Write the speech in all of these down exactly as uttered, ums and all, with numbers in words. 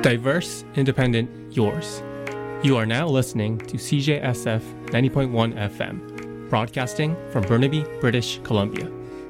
Diverse, independent, yours. You are now listening to C J S F ninety point one F M, broadcasting from Burnaby, British Columbia.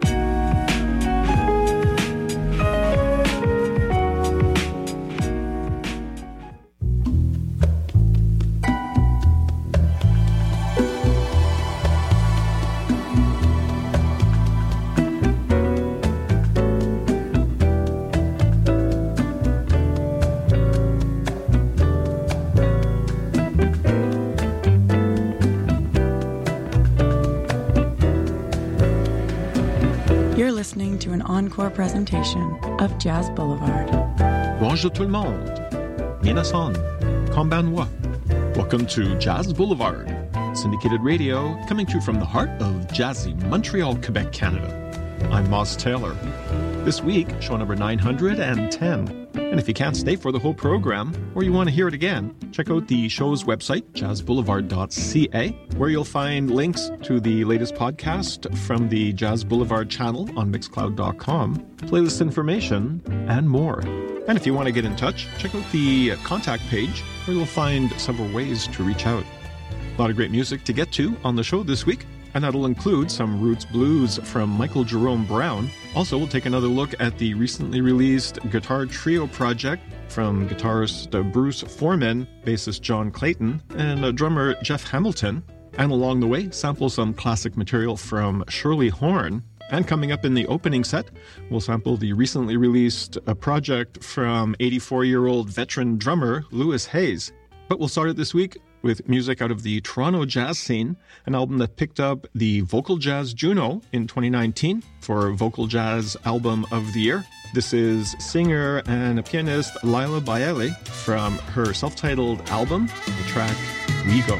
Listening to an encore presentation of Jazz Boulevard. Bonjour tout le monde. Minasan. Konbanwa. Welcome to Jazz Boulevard, syndicated radio coming to you from the heart of jazzy Montreal, Quebec, Canada. I'm Moss Taylor. This week, show number nine hundred ten. And if you can't stay for the whole program, or you want to hear it again, check out the show's website, jazz boulevard dot c a, where you'll find links to the latest podcast from the Jazz Boulevard channel on mixcloud dot com, playlist information, and more. And if you want to get in touch, check out the contact page, where you'll find several ways to reach out. A lot of great music to get to on the show this week, and that'll include some roots blues from Michael Jerome Brown. Also, we'll take another look at the recently released guitar trio project from guitarist Bruce Foreman, bassist John Clayton, and drummer Jeff Hamilton. And along the way, sample some classic material from Shirley Horn. And coming up in the opening set, we'll sample the recently released uh, project from eighty-four-year-old veteran drummer Louis Hayes. But we'll start it this week with music out of the Toronto jazz scene, an album that picked up the Vocal Jazz Juno in twenty nineteen for Vocal Jazz Album of the Year. This is singer and pianist Lila Baile from her self-titled album, the track We Go.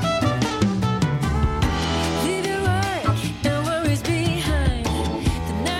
Leave your work and worries behind. The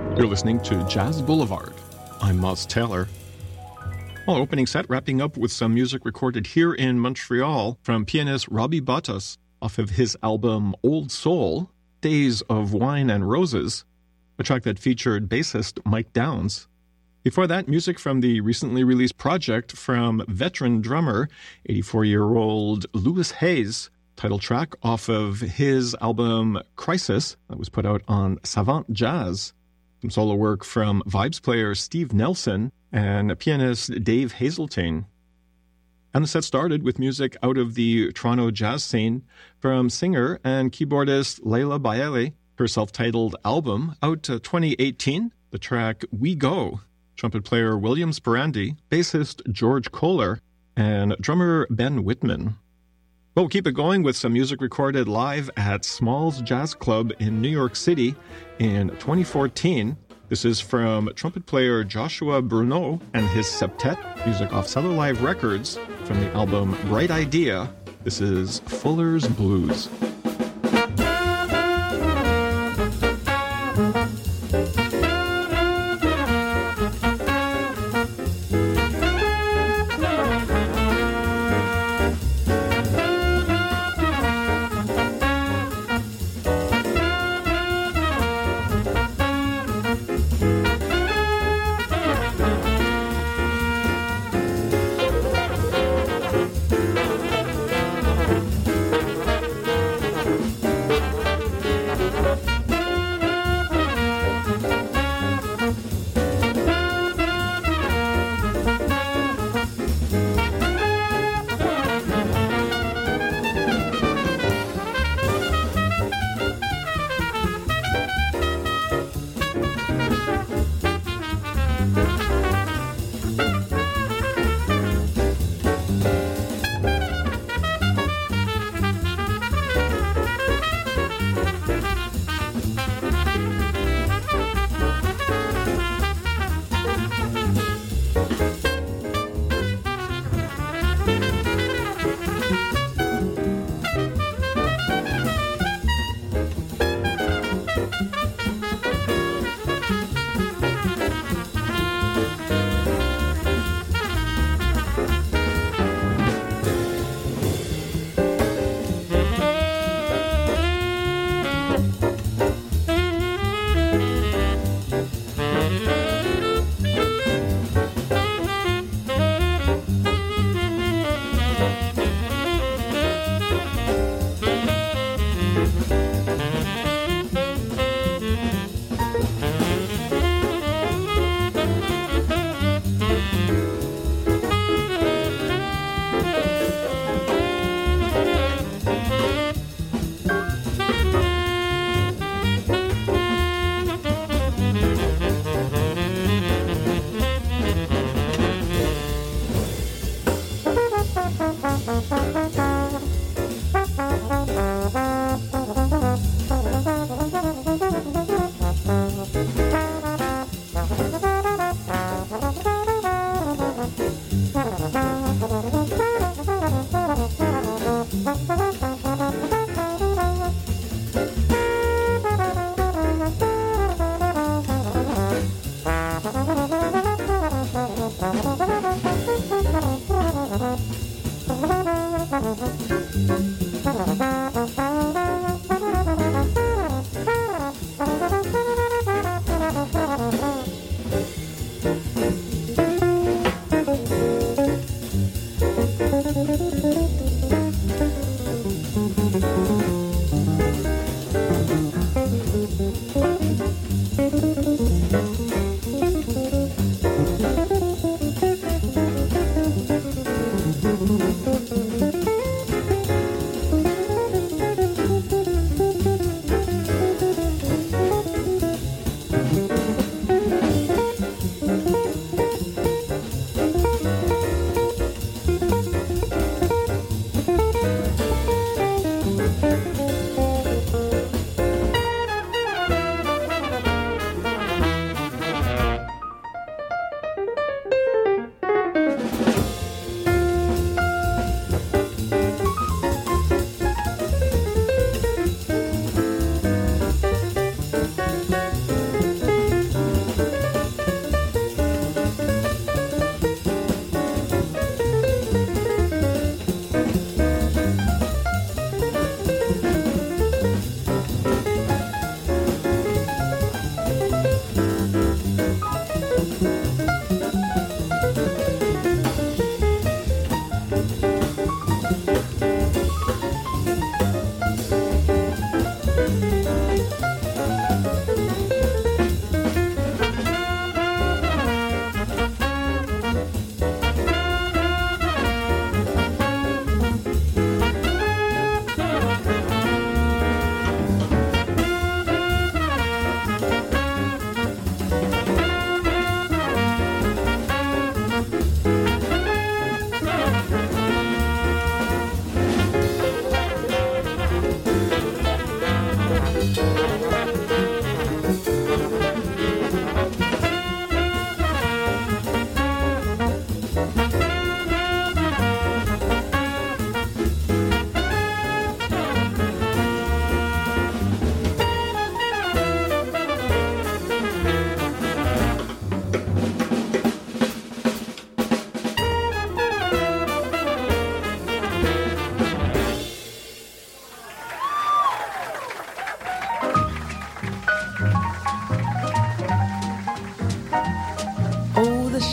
You're listening to Jazz Boulevard. I'm Moz Taylor. Well, opening set wrapping up with some music recorded here in Montreal from pianist Robbie Bottas off of his album Old Soul, Days of Wine and Roses, a track that featured bassist Mike Downs. Before that, music from the recently released project from veteran drummer, eighty-four-year-old Louis Hayes, title track off of his album Crisis that was put out on Savant Jazz. Some solo work from vibes player Steve Nelson and pianist Dave Hazeltine. And the set started with music out of the Toronto jazz scene from singer and keyboardist Leila Baeli, her self-titled album out to twenty eighteen, the track We Go, trumpet player William Sperandi, bassist George Kohler, and drummer Ben Whitman. Well, we'll keep it going with some music recorded live at Smalls Jazz Club in New York City in twenty fourteen. This is from trumpet player Joshua Bruneau and his septet, music off Cellar Live Records from the album Bright Idea. This is Fuller's Blues.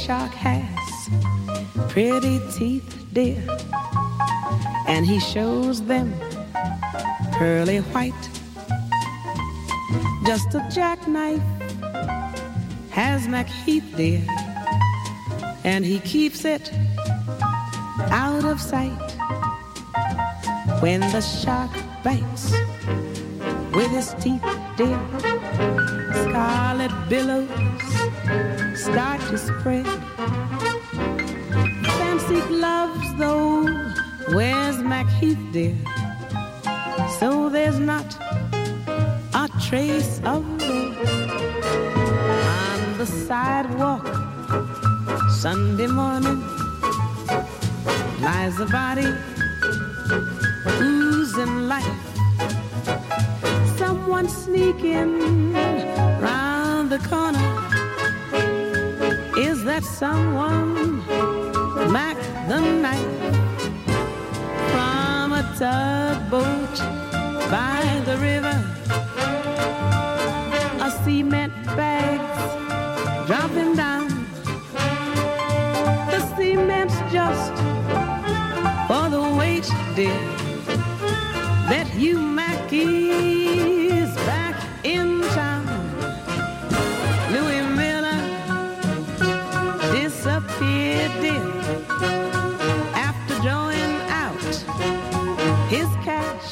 shark has pretty teeth, dear, and he shows them pearly white. Just a jackknife has MacHeath, dear, and he keeps it out of sight. When the shark bites with his teeth, dear, scarlet billows start to spread. Fancy gloves, though, wears MacHeath, dear, so there's not a trace of red. On the sidewalk Sunday morning lies a body oozing life. Someone sneaking round the corner. Is that someone? Mac the knife. From a tugboat by the river, a cement bag's dropping down. The cement's just for the weight, dear. Bet you Mackie's back in town. Louis Miller disappeared, dear, after drawing out his cash.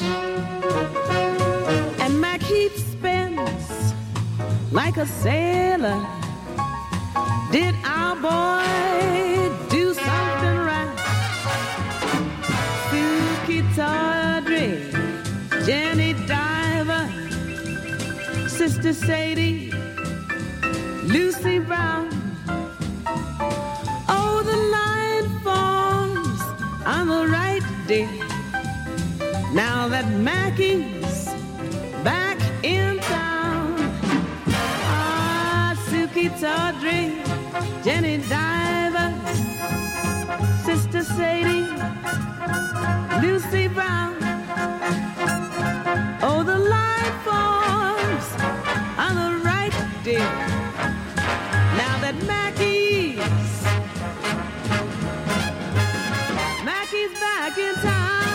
And MacHeath spends like a sailor. Did our boy do something right? Suki Tawdry, Jenny Diver, Sister Sadie, Lucy Brown. Oh, the line forms on the right, dear, now that Mackie's back in town. Ah, Suki Tawdry, Jenny Diver, Sister Sadie, Lucy Brown. Oh, the line forms on the right, dear, now that Mackie's Mackie's back in town.